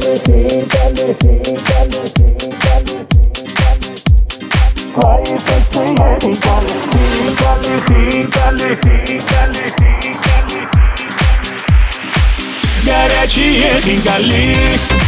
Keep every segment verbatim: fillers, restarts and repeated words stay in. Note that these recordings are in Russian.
Твои сочные хинкали, хинкали, хинкали, хинкали, хинкали. Горячие хинкали.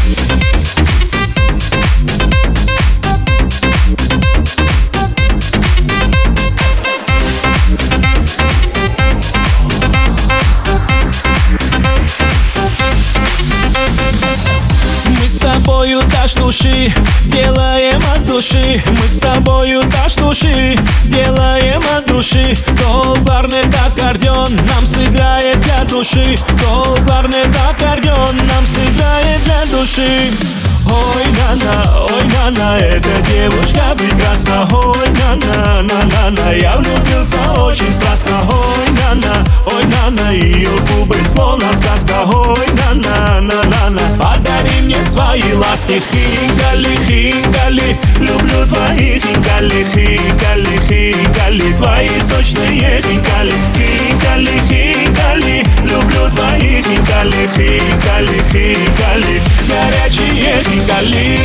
Дашь души, делаем от души. Мы с тобою дашь души, делаем от души. Гол-кларнет аккордеон нам сыграет для души. Гол-кларнет аккордеон нам сыграет для души. Ой, на-на, ой, на-на, эта девушка прекрасна. Ой, на-на, на-на-на, я влюбился очень страстно. Ой, на-на, ой, на-на, ее губы словно сказка. Ой, на-на, на-на-на, подари мне свои ласки. Хинкали, хинкали, люблю твои хинкали. Хинкали, хинкали, твои сочные хинкали. Хинкали, хинкали, люблю твои хинкали. Хинкали, хинкали, горячие хинкали.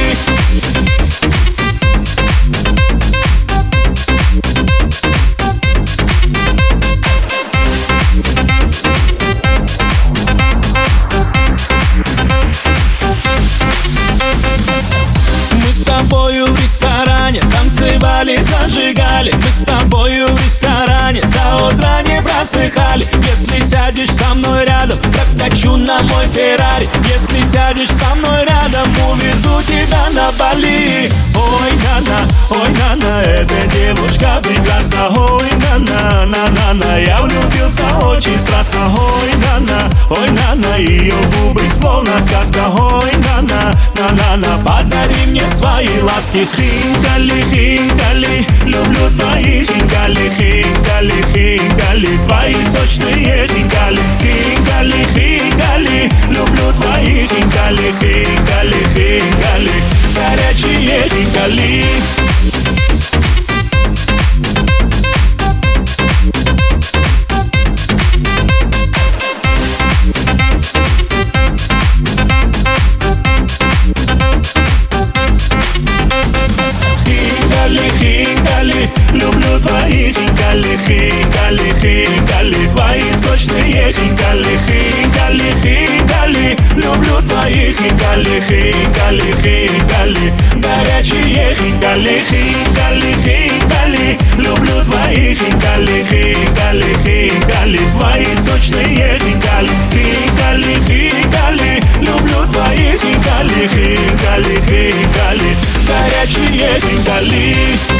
В ресторане танцевали, зажигали. Мы с тобою в ресторане до утра не просыхали. Если сядешь со мной рядом, прокачу на мой Феррари. Если сядешь со мной рядом, увезу тебя на Бали. Ой, на-на, ой, на-на, эта девушка прекрасна. Ой, на-на, на-на-на, я влюбился очень страстно. Ой, на-на, ой, на-на, ее губы словно сказка. Ой, на-на, на-на-на, подари мне свои ласки. Хинкали, хинкали, люблю твои хинкали. Хинкали, хинкали, твои сочные хинкали. Хинкали, хинкали, люблю твои хинкали. Хинкали, хинкали, горячие хинкали. Хинкали, люблю твои хинкали. Хинкали, хинкали, твои сочные хинкали. Хинкали, хинкали, люблю твои хинкали. Хинкали, хинкали, горячие хинкали. Хинкали, хинкали, люблю твои хинкали. Хинкали, хинкали, твои сочные хинкали. Хинкали, хинкали, люблю твои хинкали. Хинкали, хинкали, горячие хинкали.